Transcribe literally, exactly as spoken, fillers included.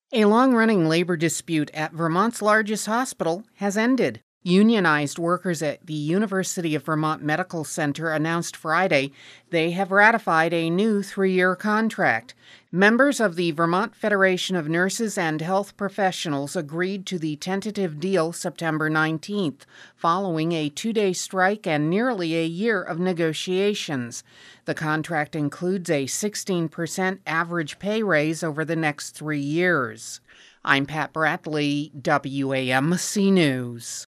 A long-running labor dispute at Vermont's largest hospital has ended. Unionized workers at the University of Vermont Medical Center announced Friday they have ratified a new three-year contract. Members of the Vermont Federation of Nurses and Health Professionals agreed to the tentative deal September nineteenth, following a two-day strike and nearly a year of negotiations. The contract includes a sixteen percent average pay raise over the next three years. I'm Pat Bradley, W A M C News.